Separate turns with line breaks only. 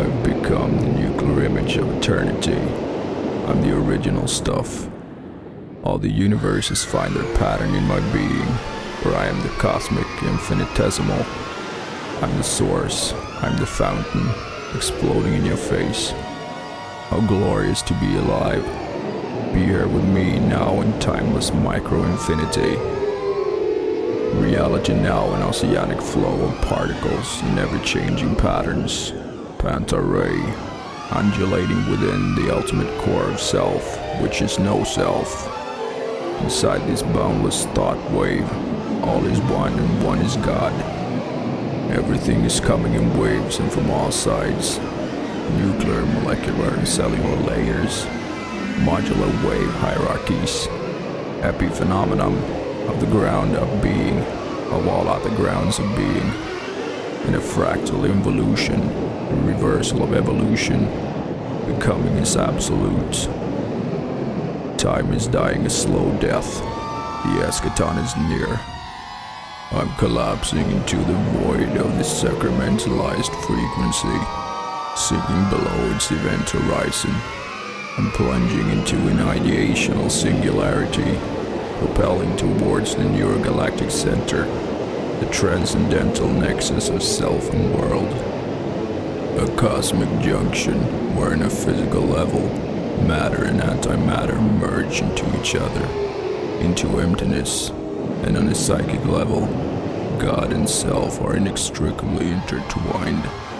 I've become the nuclear image of eternity. I'm the original stuff. All the universes find their pattern in my being, for I am the cosmic infinitesimal. I'm the source, I'm the fountain, exploding in your face. How glorious to be alive. Be here with me now in timeless micro-infinity. Reality now an oceanic flow of particles in ever-changing patterns. Panta ray, undulating within the ultimate core of self, which is no self. Inside this boundless thought wave, all is one and one is God. Everything is coming in waves and from all sides. Nuclear, molecular, and cellular layers. Modular wave hierarchies. Epiphenomenon of the ground of being, of all other grounds of being. In a fractal involution, a reversal of evolution. Becoming is absolute. Time is dying a slow death. The eschaton is near. I'm collapsing into the void of this sacramentalized frequency, sinking below its event horizon. I'm plunging into an ideational singularity, propelling towards the neurogalactic center, the transcendental nexus of self and world. A cosmic junction where on a physical level, matter and antimatter merge into each other, into emptiness, and on a psychic level, God and self are inextricably intertwined.